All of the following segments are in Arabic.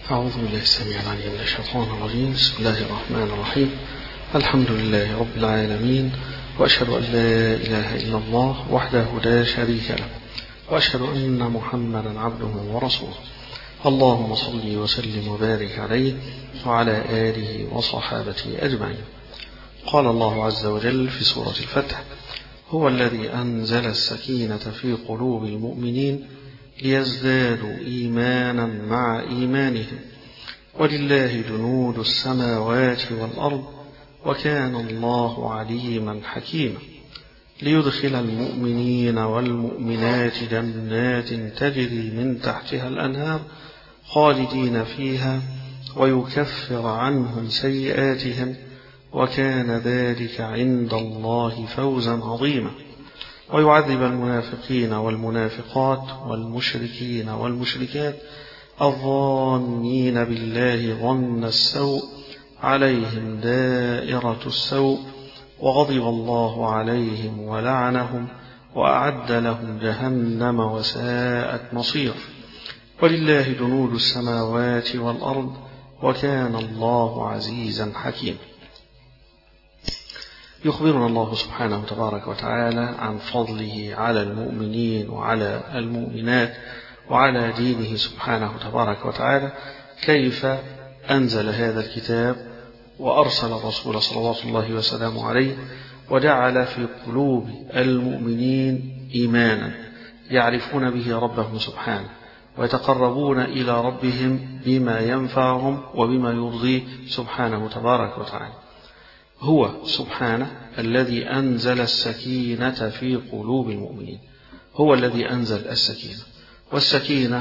أعوذ بالله السميع العليم من الشيطان الرجيم. بسم الله الرحمن الرحيم. الحمد لله رب العالمين، وأشهد أن لا إله إلا الله وحده لا شريك له، وأشهد أن محمدا عبده ورسوله. اللهم صل وسلم وبارك عليه وعلى آله وصحابته أجمعين. قال الله عز وجل في سورة الفتح: هو الذي أنزل السكينة في قلوب المؤمنين ليزدادوا إيمانا مع إيمانهم ولله جنود السماوات والأرض وكان الله عليما حكيما ليدخل المؤمنين والمؤمنات جنات تجري من تحتها الأنهار خالدين فيها ويكفر عنهم سيئاتهم وكان ذلك عند الله فوزا عظيما ويعذب المنافقين والمنافقات والمشركين والمشركات الظانين بالله ظن السوء عليهم دائرة السوء وغضب الله عليهم ولعنهم وأعد لهم جهنم وساءت مصير ولله جنود السماوات والأرض وكان الله عزيزا حكيما. يخبرنا الله سبحانه تبارك وتعالى عن فضله على المؤمنين وعلى المؤمنات وعلى دينه سبحانه تبارك وتعالى، كيف أنزل هذا الكتاب وأرسل الرسول صلوات الله وسلامه عليه وجعل في قلوب المؤمنين إيمانا يعرفون به ربهم سبحانه ويتقربون إلى ربهم بما ينفعهم وبما يرضيه سبحانه تبارك وتعالى. هو سبحانه الذي أنزل السكينة في قلوب المؤمنين، هو الذي أنزل السكينة، والسكينة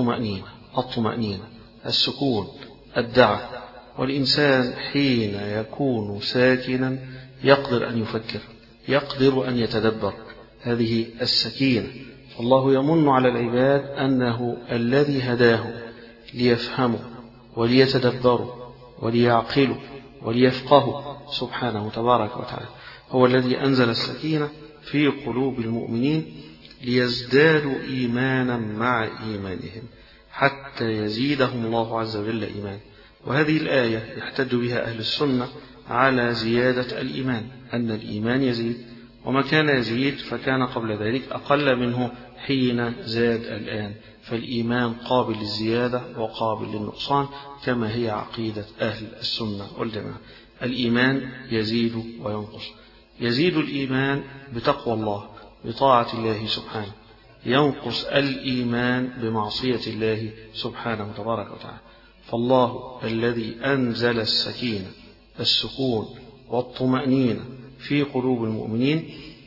الطمأنينة السكون الدعة، والإنسان حين يكون ساكنا يقدر أن يفكر، يقدر أن يتدبر، هذه السكينة. فالله يمن على العباد أنه الذي هداه ليفهموا وليتدبروا وليعقلوا وليفقهوا سبحانه تبارك وتعالى. هو الذي أنزل السكينة في قلوب المؤمنين ليزدادوا إيمانا مع إيمانهم حتى يزيدهم الله عز وجل إيمان. وهذه الآية يحتج بها أهل السنة على زيادة الإيمان، أن الإيمان يزيد، وما كان يزيد فكان قبل ذلك أقل منه حين زاد الآن، فالإيمان قابل للزيادة وقابل للنقصان كما هي عقيدة أهل السنة والجماعة. الإيمان يزيد وينقص. يزيد الإيمان بتقوى الله بطاعة الله سبحانه، ينقص الإيمان بمعصية الله سبحانه تبارك وتعالى. فالله الذي أنزل السكينة السكون والطمأنينة في قلوب المؤمنين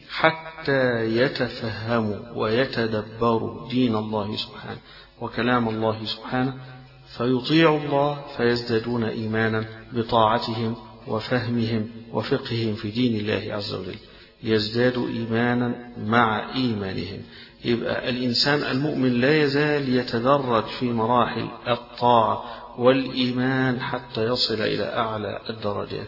حتى يتفهموا ويتدبروا دين الله سبحانه وكلام الله سبحانه فيطيعوا الله فيزدادون إيمانا بطاعتهم وفهمهم وفقههم في دين الله عز وجل، يزدادوا إيمانا مع إيمانهم. يبقى الإنسان المؤمن لا يزال يتدرج في مراحل الطاعة والإيمان حتى يصل إلى أعلى الدرجات،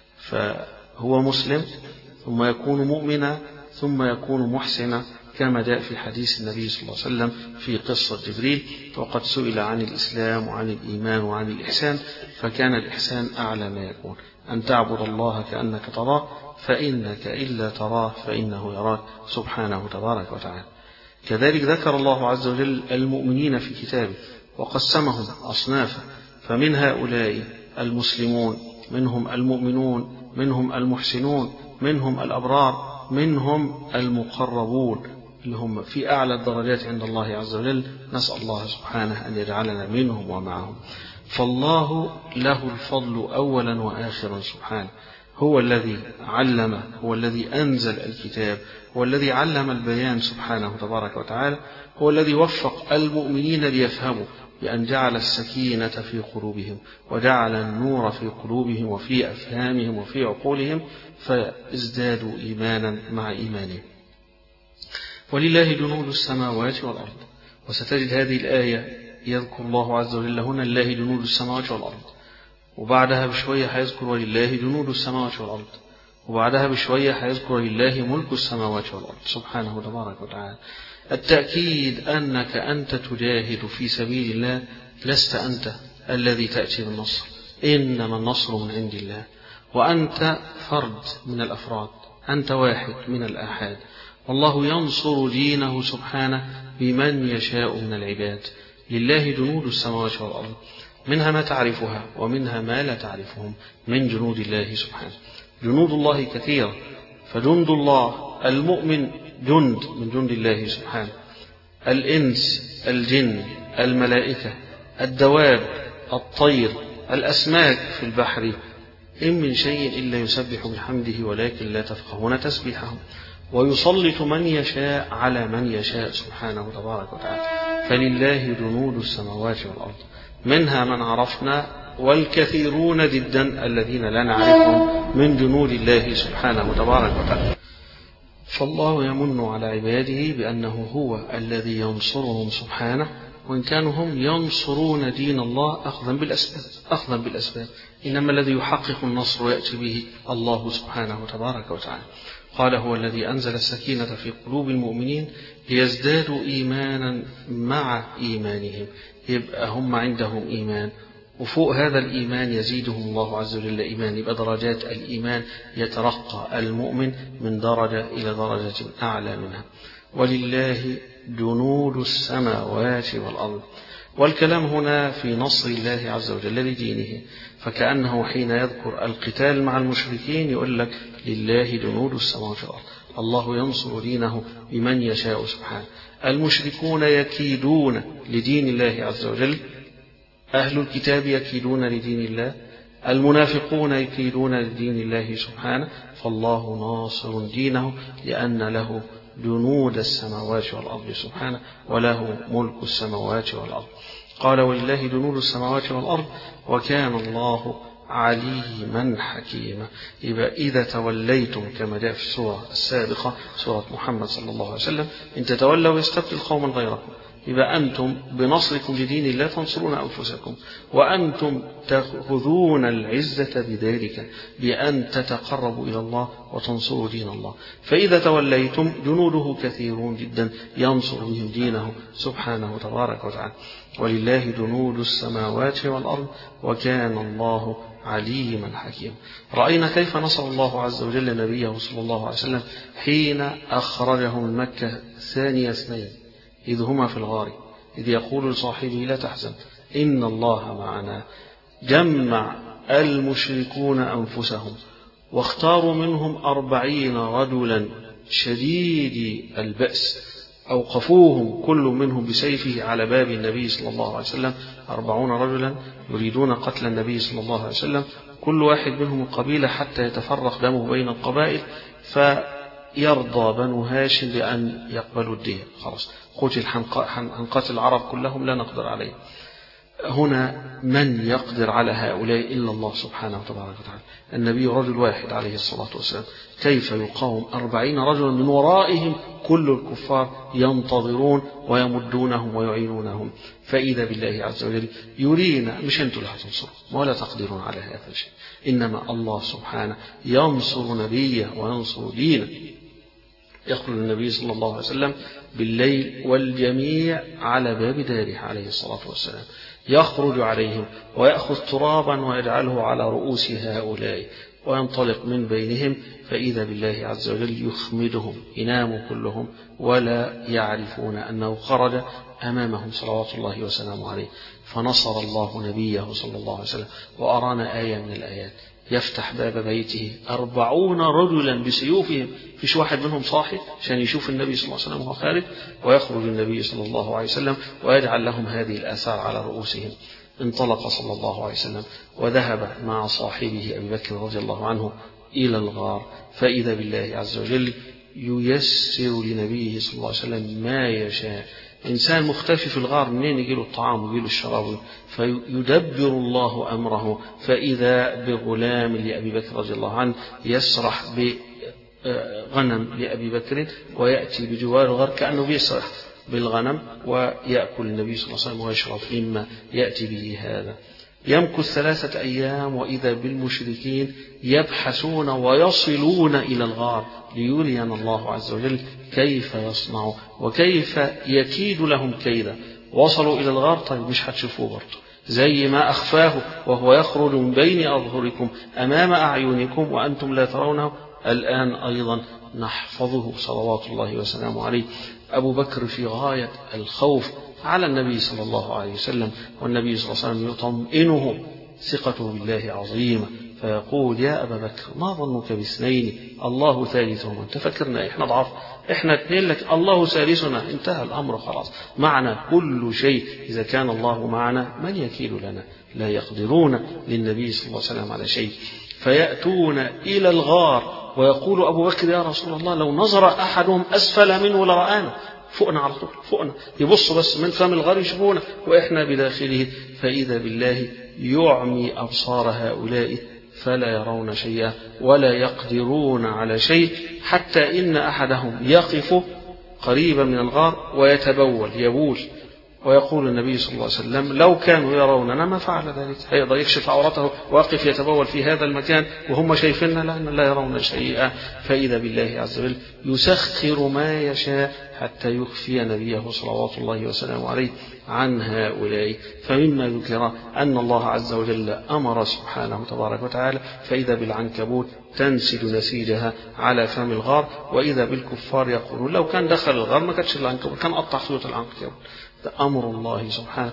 فهو مسلم ثم يكون مؤمنا ثم يكون محسنا كما جاء في حديث النبي صلى الله عليه وسلم في قصة جبريل: وقد سئل عن الإسلام وعن الإيمان وعن الإحسان فكان الإحسان أعلى ما يكون أن تعبد الله كأنك تراه فإنك إلا تراه فإنه يراك سبحانه تبارك وتعالى. كذلك ذكر الله عز وجل المؤمنين في كتابه وقسمهم أصنافا، فمن هؤلاء المسلمون، منهم المؤمنون، منهم المحسنون، منهم الأبرار، منهم المقربون اللي هم في أعلى الدرجات عند الله عز وجل. نسأل الله سبحانه أن يجعلنا منهم ومعهم. فالله له الفضل أولا وآخرا سبحانه، هو الذي علم، هو الذي أنزل الكتاب، هو الذي علم البيان سبحانه تبارك وتعالى، هو الذي وفق المؤمنين ليفهموا بأن جعل السكينة في قلوبهم وجعل النور في قلوبهم وفي أفهامهم وفي عقولهم فازدادوا إيمانا مع إيمانهم. ولله جنود السماوات والأرض. وستجد هذه الآية يذكر الله عز وجل هنا لله جنود السماوات والأرض، وبعدها بشوية هيذكر ولله جنود السماوات والأرض، وبعدها بشوية هيذكر لله ملك السماوات والأرض سبحانه تبارك وتعالى. التأكيد أنك أنت تجاهد في سبيل الله، لست أنت الذي تأتي بالنصر، إنما النصر من عند الله، وأنت فرد من الأفراد، أنت واحد من الآحاد، والله ينصر دينه سبحانه بمن يشاء من العباد. لله جنود السماوات والأرض، منها ما تعرفها ومنها ما لا تعرفهم من جنود الله سبحانه. جنود الله كثيرة، فجند الله المؤمن جند من جند الله سبحانه، الإنس، الجن، الملائكة، الدواب، الطير، الأسماك في البحر، إن من شيء إلا يسبح بحمده ولكن لا تفقهون تسبيحهم. ويسلط من يشاء على من يشاء سبحانه تبارك وتعالى. فلله جنود السماوات والأرض، منها من عرفنا، والكثيرون جدا الذين لا نعرفهم من جنود الله سبحانه تبارك وتعالى. فالله يمن على عباده بأنه هو الذي ينصرهم سبحانه، وإن كانوا هم ينصرون دين الله أخذا بالأسباب، إنما الذي يحقق النصر ويأتي به الله سبحانه تبارك وتعالى. قال هو الذي أنزل السكينة في قلوب المؤمنين ليزدادوا إيمانا مع إيمانهم، يبقى هم عندهم إيمان، وفوق هذا الإيمان يزيدهم الله عز وجل إيمان، يبقى درجات الإيمان يترقى المؤمن من درجة إلى درجة أعلى منها. ولله جنود السماوات والأرض، والكلام هنا في نصر الله عز وجل لدينه، فكأنه حين يذكر القتال مع المشركين يقول لك لله جنود السماوات والأرض، الله ينصر دينه بمن يشاء سبحانه. المشركون يكيدون لدين الله عز وجل، أهل الكتاب يكيدون لدين الله، المنافقون يكيدون لدين الله سبحانه، فالله ناصر دينه لأن له جنود السماوات والأرض سبحانه، وله ملك السماوات والأرض. قال ولله جنود السماوات والأرض وكان الله عليما حكيما. يبقى إذا توليتم كما جاء في السورة السابقة سورة محمد صلى الله عليه وسلم، إن تتولوا يستبدل قوما غيركم. يبقى أنتم بنصركم لدين الله تنصرون أنفسكم، وأنتم تأخذون العزة بذلك بأن تتقربوا إلى الله وتنصروا دين الله. فإذا توليتم جنوده كثيرون جدا ينصر بهم دينه سبحانه تبارك وتعالى. ولله جنود السماوات والأرض وكان الله عليما حكيما. رأينا كيف نصر الله عز وجل نبيه صلى الله عليه وسلم حين أخرجه من مكة ثاني اثنين إذ هما في الغار، إذ يقول لصاحبه لا تحزن إن الله معنا. جمع المشركون أنفسهم واختاروا منهم 40 رجلا شديد البأس، أوقفوهم كل منهم بسيفه على باب النبي صلى الله عليه وسلم، 40 رجلا يريدون قتل النبي صلى الله عليه وسلم، كل واحد منهم قبيلة حتى يتفرق دمه بين القبائل، فيرضى بنو هاشم بأن يقبلوا الدية. خلاص قتل، هنقتل العرب كلهم لا نقدر عليه. هنا من يقدر على هؤلاء إلا الله سبحانه وتعالى. النبي رجل واحد عليه الصلاة والسلام، كيف يقاوم 40 رجلا من ورائهم كل الكفار ينتظرون ويمدونهم ويعينونهم؟ فإذا بالله عز وجل يرينا، مش أنتم اللي هتنصروا ولا تقدرون على هذا الشيء، إنما الله سبحانه ينصر نبيه وينصر دينه. يخرج النبي صلى الله عليه وسلم بالليل والجميع على باب داره عليه الصلاة والسلام، يخرج عليهم ويأخذ ترابا ويجعله على رؤوس هؤلاء وينطلق من بينهم، فإذا بالله عز وجل يخمدهم، يناموا كلهم ولا يعرفون أنه خرج أمامهم صلوات الله وسلامه عليه. فنصر الله نبيه صلى الله عليه وسلم. وأرانا آية من الآيات، يفتح باب بيته 40 رجلا بسيوفهم، فيش واحد منهم صاحي عشان يشوف النبي صلى الله عليه وسلم وهو خارج، ويخرج النبي صلى الله عليه وسلم ويجعل لهم هذه الآثار على رؤوسهم. انطلق صلى الله عليه وسلم وذهب مع صاحبه أبي بكر رضي الله عنه إلى الغار، فإذا بالله عز وجل ييسر لنبيه صلى الله عليه وسلم ما يشاء. إنسان مختفي في الغار، منين يجيله الطعام ويجيله الشراب؟ فيدبر الله أمره، فإذا بغلام لأبي بكر رضي الله عنه يسرح بغنم لأبي بكر ويأتي بجوار الغار كأنه بيسرح بالغنم، ويأكل النبي صلى الله عليه وسلم ويشرب مما يأتي به هذا. يمكث 3 أيام وإذا بالمشركين يبحثون ويصلون إلى الغار ليرينا الله عز وجل كيف يصنع وكيف يكيد لهم كيدا. وصلوا إلى الغار، طيب مش هتشوفوه برضه، زي ما أخفاه وهو يخرج من بين أظهركم أمام أعينكم وأنتم لا ترونه، الآن أيضا نحفظه صلوات الله وسلامه عليه. أبو بكر في غاية الخوف على النبي صلى الله عليه وسلم، والنبي صلى الله عليه وسلم يطمئنه، ثقته بالله عظيمة، فيقول: يا أبا بكر ما ظنك باثنين الله ثالثهما؟ أنت فكرنا إحنا ضعف، إحنا اثنين لك الله ثالثنا، انتهى الأمر خلاص، معنا كل شيء، إذا كان الله معنا من يكيل لنا؟ لا يقدرون للنبي صلى الله عليه وسلم على شيء. فيأتون إلى الغار ويقول أبو بكر: يا رسول الله لو نظر أحدهم أسفل منه لرآنا، فوقنا على طول، فوقنا، يبصوا بس من فم الغار يشوفونا وإحنا بداخله. فإذا بالله يعمي أبصار هؤلاء فلا يرون شيئا ولا يقدرون على شيء، حتى إن أحدهم يقف قريبا من الغار ويتبول، يبول، ويقول النبي صلى الله عليه وسلم: لو كانوا يروننا ما فعل ذلك. هيقدر يكشف عورته واقف يتبول في هذا المكان وهم شايفيننا؟ لا يرون شيئا. فإذا بالله عز وجل يسخر ما يشاء حتى يخفي نبيه صلوات الله وسلامه عليه عن هؤلاء. فمما ذكر أن الله عز وجل أمر سبحانه تبارك وتعالى، فإذا بالعنكبوت تنسل نسيجها على فم الغار، وإذا بالكفار يقولون: لو كان دخل الغار ما كانش العنكبوت، كان قطع خيوط العنكبوت. أمر الله سبحانه.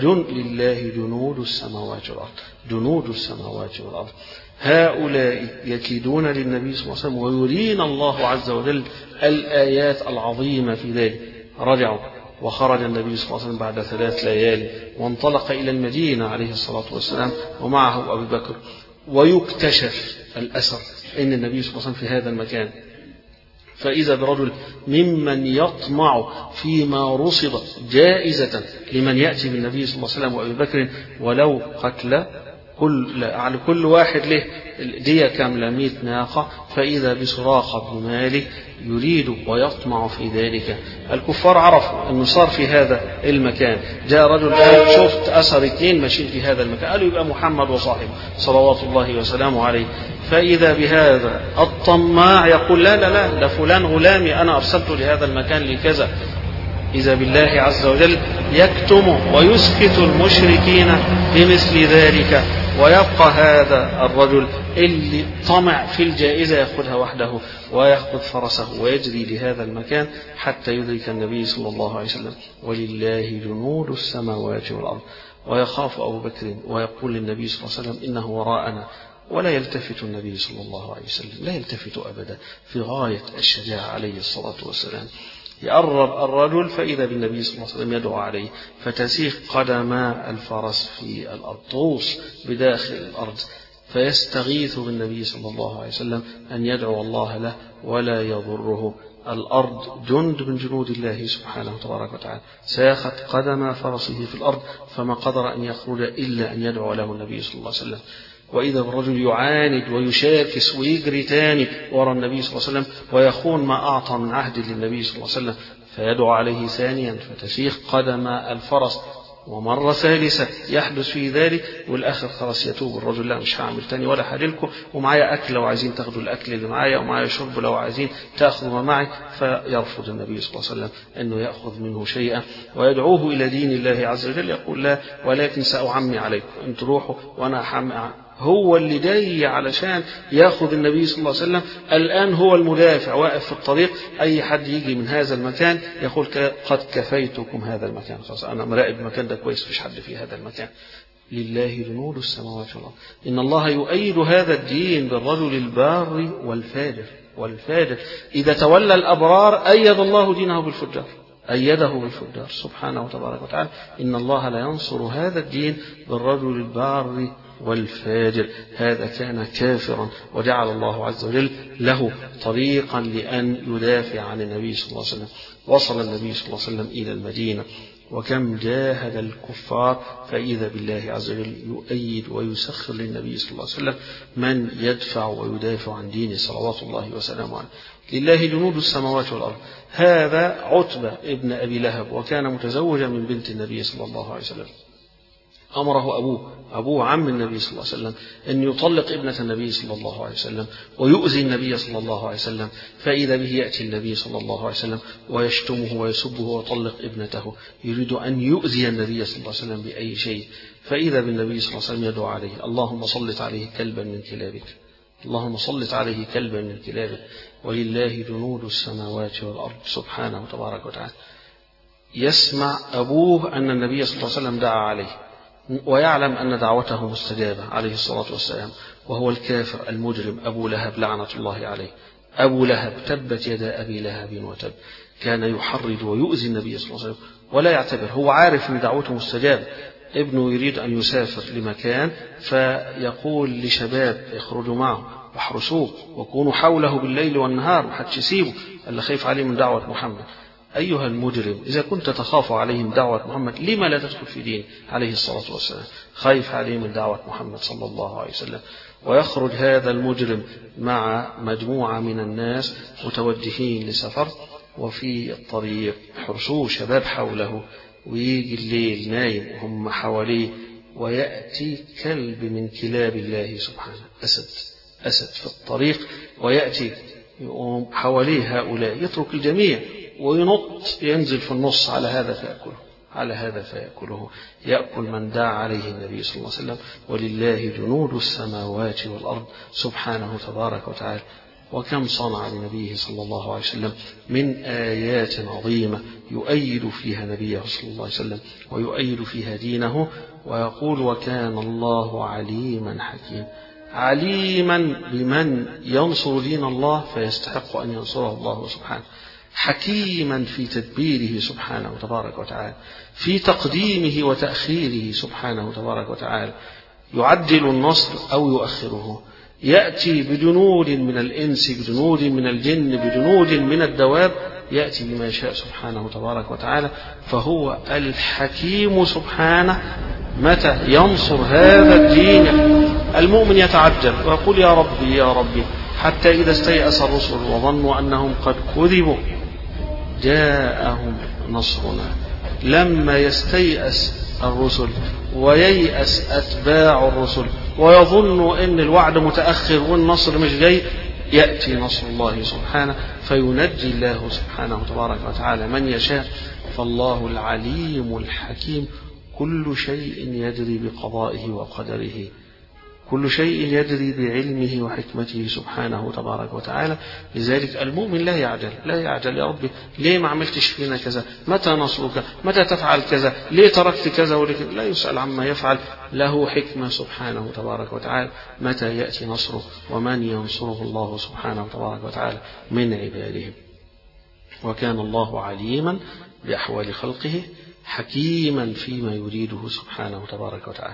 لله جنود السماوات والأرض، جنود السماوات والأرض. هؤلاء يكيدون للنبي صلى الله عليه وسلم، ويرينا الله عز وجل الآيات العظيمة في ذلك. رجعوا وخرج النبي صلى الله عليه وسلم بعد 3 ليال وانطلق إلى المدينة عليه الصلاة والسلام ومعه أبو بكر، ويكتشف الأثر أن النبي صلى الله عليه وسلم في هذا المكان، فإذا برجل ممن يطمع فيما رصد جائزة لمن يأتي بالنبي صلى الله عليه وسلم وأبي بكر ولو قتل على كل واحد له دية كاملة 100 ناقة. فإذا بسراقة بن مالك يريد ويطمع في ذلك. الكفار عرفوا أنه صار في هذا المكان، جاء رجل قال: شفت أثر 2 ماشيين في هذا المكان، قالوا يبقى محمد وصاحبه صلوات الله وسلامه عليه. فإذا بهذا الطماع يقول: لا فلان غلامي أنا أرسلته لهذا المكان لكذا. إذا بالله عز وجل يكتم ويسكت المشركين بمثل ذلك، ويبقى هذا الرجل اللي طمع في الجائزة يأخذها وحده ويأخذ فرسه ويجري لهذا المكان حتى يدرك النبي صلى الله عليه وسلم. ولله جنود السماوات والأرض. ويخاف أبو بكر ويقول للنبي صلى الله عليه وسلم: إنه وراءنا. ولا يلتفت النبي صلى الله عليه وسلم، لا يلتفت أبدا، في غاية الشجاعة عليه الصلاة والسلام. يقرب الرجل فإذا بالنبي صلى الله عليه وسلم يدعو عليه، فتسيخ قدما الفرس في الأرض، تغوص بداخل الأرض، فيستغيث بالنبي صلى الله عليه وسلم أن يدعو الله له ولا يضره. الأرض جند من جنود الله سبحانه تبارك وتعالى، ساخت قدم فرسه في الأرض فما قدر أن يخرج إلا أن يدعو له النبي صلى الله عليه وسلم. وإذا الرجل يعاند ويشاكس ويجري تاني وراء النبي صلى الله عليه وسلم ويخون ما أعطى من عهد للنبي صلى الله عليه وسلم، فيدعو عليه ثانيا فتسيخ قدم الفرس، ومرة ثالثة يحدث في ذلك، والآخر خلاص يتوب الرجل: لا مش هعمل تاني ولا حاللكم، ومعايا أكل لو عايزين تاخدوا الأكل اللي معايا، ومعايا شرب لو عايزين تأخذوا ما معي. فيرفض النبي صلى الله عليه وسلم أنه يأخذ منه شيئا، ويدعوه إلى دين الله عز وجل، يقول: لا ولكن سأعمي عليكم، أنتم روحوا وأنا أحمي. هو اللي جاي علشان ياخذ النبي صلى الله عليه وسلم، الآن هو المدافع واقف في الطريق، أي حد يجي من هذا المكان يقول: قد كفيتكم هذا المكان، خلاص أنا مراقب المكان ده كويس، فيش حد في هذا المكان. لله جنود السماوات والأرض. إن الله يؤيد هذا الدين بالرجل البار والفاجر. إذا تولى الأبرار أيد الله دينه بالفجار، أيده بالفجار سبحانه وتبارك وتعالى. إن الله لا ينصر هذا الدين بالرجل البار والفاجر، هذا كان كافرا، وجعل الله عز وجل له طريقا لأن يدافع عن النبي صلى الله عليه وسلم. وصل النبي صلى الله عليه وسلم إلى المدينة، وكم جاهد الكفار، فإذا بالله عز وجل يؤيد ويسخر للنبي صلى الله عليه وسلم من يدفع ويدافع عن دينه صلوات الله وسلامه عليه. لله جنود السماوات والأرض. هذا عتبة ابن أبي لهب، وكان متزوجا من بنت النبي صلى الله عليه وسلم. أمره أبوه عم النبي صلى الله عليه وسلم أن يطلق ابنة النبي صلى الله عليه وسلم ويؤذي النبي صلى الله عليه وسلم. فإذا به يأتي النبي صلى الله عليه وسلم ويشتمه ويسبه ويطلق ابنته، يريد أن يؤذي النبي صلى الله عليه وسلم بأي شيء. فإذا بالنبي صلى الله عليه وسلم يدعو عليه: اللهم صلت عليه كلبا من كلابك، اللهم صلت عليه كلبا من كلابك، ولله جنود السماوات والأرض سبحانه تبارك وتعالى. يسمع أبوه أن النبي صلى الله عليه وسلم دعا عليه، ويعلم أن دعوته مستجابة عليه الصلاة والسلام، وهو الكافر المجرم أبو لهب لعنة الله عليه. أبو لهب تبت يدا أبي لهب وتب، كان يحرض ويؤذي النبي صلى الله عليه وسلم ولا يعتبر، هو عارف أن دعوته مستجابة. ابنه يريد أن يسافر لمكان فيقول لشباب يخرجوا معه: واحرسوه وكونوا حوله بالليل والنهار، محدش يسيبه اللي خايف عليه من دعوة محمد. أيها المجرم، إذا كنت تخاف عليه من دعوة محمد لما لا تدخل في دين عليه الصلاة والسلام؟ خايف عليه من دعوة محمد صلى الله عليه وسلم. ويخرج هذا المجرم مع مجموعة من الناس متوجهين لسفر، وفي الطريق حرسوه شباب حوله، ويجي الليل نايم وهم حواليه، ويأتي كلب من كلاب الله سبحانه، أسد في الطريق، ويأتي يقوم حواليه هؤلاء، يترك الجميع وينط ينزل في النص على هذا فيأكله، يأكل من دعا عليه النبي صلى الله عليه وسلم. ولله جنود السماوات والأرض سبحانه تبارك وتعالى. وكم صنع لنبيه صلى الله عليه وسلم من آيات عظيمة يؤيد فيها نبيه صلى الله عليه وسلم ويؤيد فيها دينه. ويقول: وكان الله عليما حكيما، عليما بمن ينصر دين الله فيستحق أن ينصره الله سبحانه، حكيما في تدبيره سبحانه تبارك وتعالى، في تقديمه وتأخيره سبحانه تبارك وتعالى، يعدل النصر أو يؤخره، يأتي بجنود من الإنس، بجنود من الجن، بجنود من الدواب، يأتي بما يشاء سبحانه تبارك وتعالى. فهو الحكيم سبحانه متى ينصر هذا الدين. المؤمن يتعجب ويقول: يا ربي يا ربي، حتى إذا استيأس الرسل وظنوا أنهم قد كذبوا جاءهم نصرنا. لما يستيأس الرسل وييأس أتباع الرسل ويظنوا أن الوعد متأخر والنصر مش جاي، يأتي نصر الله سبحانه فينجي الله سبحانه تبارك وتعالى من يشاء. فالله العليم الحكيم، كل شيء يجري بقضائه وقدره، كل شيء يجري بعلمه وحكمته سبحانه تبارك وتعالى. لذلك المؤمن لا يعجل: يا ربي ليه ما عملتش فينا كذا، متى نصرك، متى تفعل كذا، ليه تركت كذا، ولكن لا يسأل عما يفعل، له حكمة سبحانه تبارك وتعالى متى يأتي نصره ومن ينصره الله سبحانه تبارك وتعالى من عباده. وكان الله عليما بأحوال خلقه حكيما فيما يريده سبحانه تبارك وتعالى،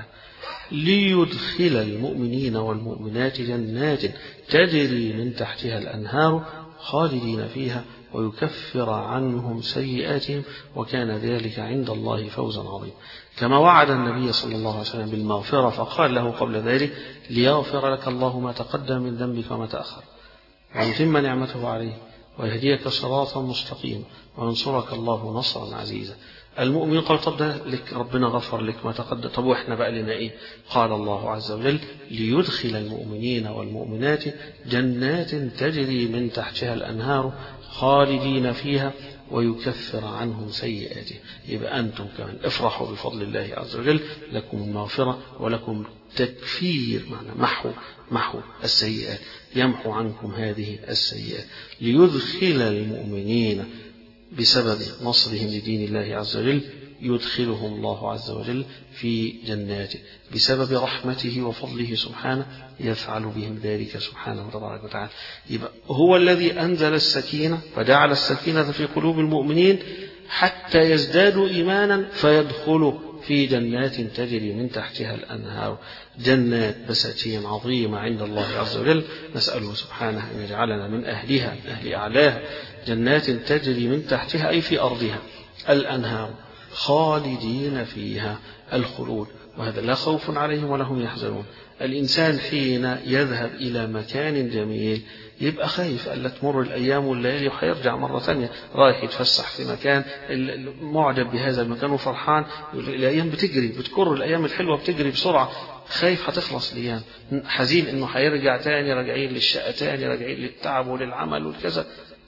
ليدخل المؤمنين والمؤمنات جنات تجري من تحتها الأنهار خالدين فيها ويكفر عنهم سيئاتهم وكان ذلك عند الله فوزا عظيما. كما وعد النبي صلى الله عليه وسلم بالمغفرة فقال له قبل ذلك: ليغفر لك الله ما تقدم من ذنبك وما تأخر ويتم نعمته عليه ويهديك صراطا مستقيما وينصرك الله نصرا عزيزا. المؤمن قال: طب ده لك ربنا غفر لك ما تقدم، طب واحنا بقى لنا ايه؟ قال الله عز وجل: ليدخل المؤمنين والمؤمنات جنات تجري من تحتها الأنهار خالدين فيها ويكفر عنهم سيئاتهم. يبقى أنتم كمان افرحوا بفضل الله عز وجل، لكم المغفرة ولكم تكفير، معنى محو السيئات، يمحو عنكم هذه السيئات. ليدخل المؤمنين بسبب نصرهم لدين الله عز وجل، يدخلهم الله عز وجل في جناته بسبب رحمته وفضله سبحانه، يفعل بهم ذلك سبحانه تبارك وتعالى. يبقى هو الذي أنزل السكينة وجعل السكينة في قلوب المؤمنين حتى يزدادوا إيمانا فيدخلوا في جنات تجري من تحتها الأنهار، جنات بساتين عظيمة عند الله عز وجل، نسأله سبحانه أن يجعلنا من أهلها، أهل أعلاها. جنات تجري من تحتها أي في أرضها الأنهار خالدين فيها، الخلود، وهذا لا خوف عليهم ولا هم يحزنون. الإنسان حين يذهب إلى مكان جميل يبقى خايف ألا تمر الأيام والليالي وحيرجع مرة ثانية، رايح يتفسح في مكان معجب بهذا المكان وفرحان، الأيام بتجري، بتكر الأيام الحلوة بتجري بسرعة، خايف هتخلص الأيام، حزين إنه هيرجع تاني، راجعين للشقة تاني، راجعين للتعب وللعمل والكذا.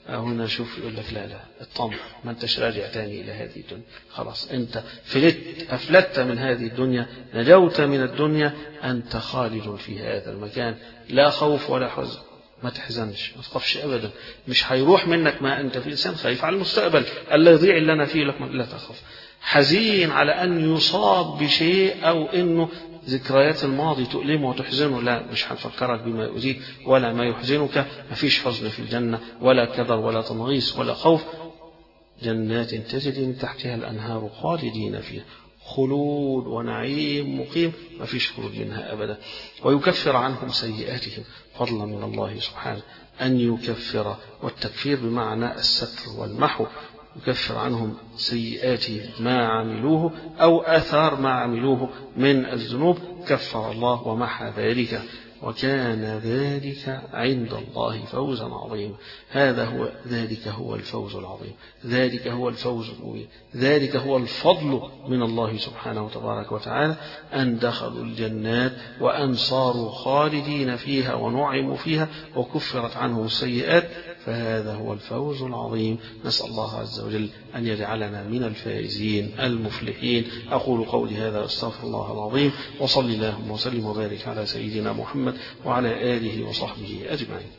هنا شوف يقول لك لا اطمن، ما انتش راجع تاني إلى هذه الدنيا، خلاص انت أفلت من هذه الدنيا، نجوت من الدنيا، أنت خالد في هذا المكان، لا خوف ولا حزن، ما تحزنش، ما تخافش أبدا، مش هيروح منك ما أنت في. إنسان خايف على المستقبل اللي يضيع اللي أنا فيه، لك لا تخاف. حزين على أن يصاب بشيء أو أنه ذكريات الماضي تؤلمه وتحزنه، لا، مش هنفكرك بما يؤذيك ولا ما يحزنك. ما فيش حزن في الجنة ولا كدر ولا تنغيص ولا خوف. جنات تجري من تحتها الأنهار خالدين فيها، خلود ونعيم مقيم، ما فيش خروج منها أبدا. ويكفر عنهم سيئاتهم، فضلا من الله سبحانه أن يكفر، والتكفير بمعنى الستر والمحو، يكفر عنهم سيئات ما عملوه أو آثار ما عملوه من الذنوب، كفر الله ومحى ذلك، وكان ذلك عند الله فوزا عظيما. ذلك هو الفوز العظيم، ذلك هو الفوز المبين، ذلك هو الفضل من الله سبحانه تبارك وتعالى، أن دخلوا الجنات وأن صاروا خالدين فيها ونعموا فيها وكفرت عنهم السيئات، فهذا هو الفوز العظيم. نسأل الله عز وجل أن يجعلنا من الفائزين المفلحين. أقول قولي هذا أستغفر الله العظيم، وصلي اللهم وسلم وبارك على سيدنا محمد وعلى آله وصحبه أجمعين.